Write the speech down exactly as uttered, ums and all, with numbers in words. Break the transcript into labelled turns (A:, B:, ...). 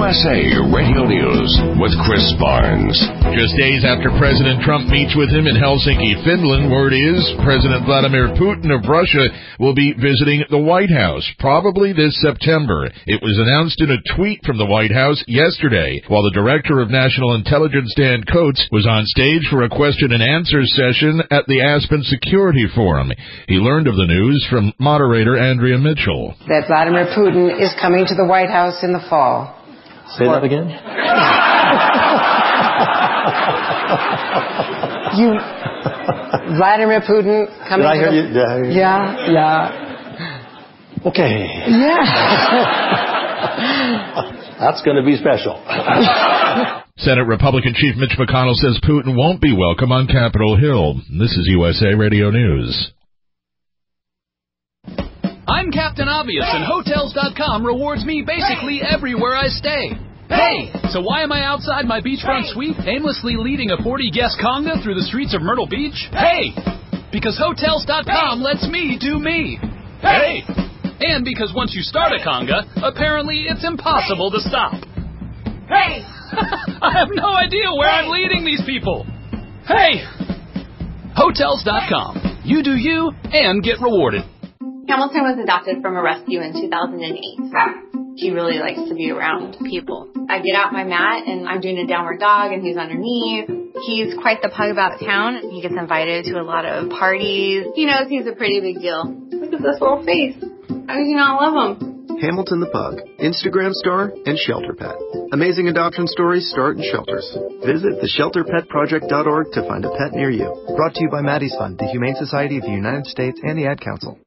A: S A Radio News with Chris Barnes.
B: Just days after President Trump meets with him in Helsinki, Finland, word is President Vladimir Putin of Russia will be visiting the White House, probably this September. It was announced in a tweet from the White House yesterday, while the Director of National Intelligence, Dan Coats, was on stage for a question and answer session at the Aspen Security Forum. He learned of the news from moderator Andrea Mitchell.
C: That Vladimir Putin is coming to the White House in the fall.
D: Say that again?
C: you, Vladimir Putin coming
D: Did I
C: to
D: hear
C: the...
D: you? Did I hear you?
C: Yeah, yeah.
D: Okay.
C: Yeah.
D: That's going to be special.
B: Senate Republican Chief Mitch McConnell says Putin won't be welcome on Capitol Hill. This is U S A Radio News.
E: I'm Captain Obvious, and Hotels dot com rewards me basically everywhere I stay. Hey! So why am I outside my beachfront suite, aimlessly leading a forty-guest conga through the streets of Myrtle Beach? Hey! Because Hotels dot com lets me do me. Hey! And because once you start a conga, apparently it's impossible to stop. Hey! I have no idea where I'm leading these people. Hey! Hotels dot com. You do you and get rewarded.
F: Hamilton was adopted from a rescue in two thousand eight. He really likes to be around people. I get out my mat and I'm doing a downward dog and he's underneath. He's quite the pug about town. He gets invited to a lot of parties. He knows he's a pretty big deal. Look at this little face. How do you not love him?
G: Hamilton the Pug, Instagram star, and shelter pet. Amazing adoption stories start in shelters. Visit the shelter pet project dot org to find a pet near you. Brought to you by Maddie's Fund, the Humane Society of the United States, and the Ad Council.